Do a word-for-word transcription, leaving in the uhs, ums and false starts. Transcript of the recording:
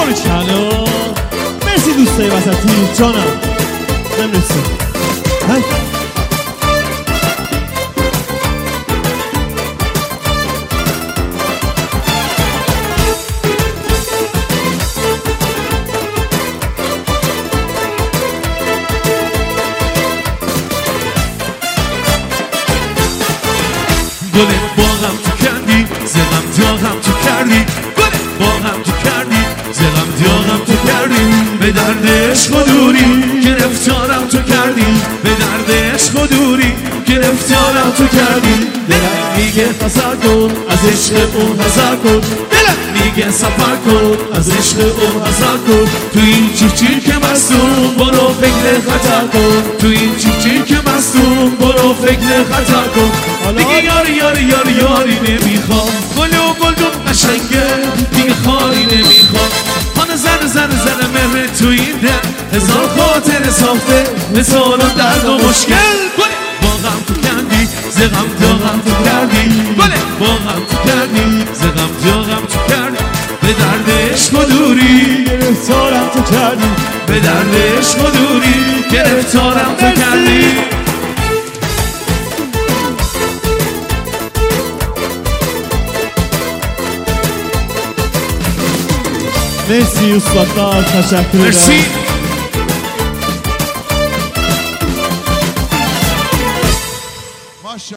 باریکلا. مرسی دوستای وسطی جانم. نمیرسی های گل باغم تو کردی زغم داغم تو کردی گل باغم تو کردی زغم داغم تو کردی به درد عشق و دوری گرفتارم تو کردی به درد عشق و دوری گرفتارم تو کردی دلم میگه حذر کن از عشق اون حذر کن دلم میگه سفر کن از عشق اون حذر کن تو این چیک چیک که مستون برو فکر خطر کن تو این چیک چیک که مستون برو فکر خطر کن دیگه یاری یاری یاری یاری نمیخوام گل و گلدون قشنگه دیگه خاری نمیخوام خانه زن زن زن مهر تو این دل هزار خاطر ساخته مثال و درد و مشکل گله باغم تو کردی زغم داغم تو کردی گله باغم تو کردی زغم داغم تو کردی به درد عشق و دوری گرفتارم تو کردی به درد عشق و دوری گرفتارم تو کردی مرسی استاددار تشکر. مرسی.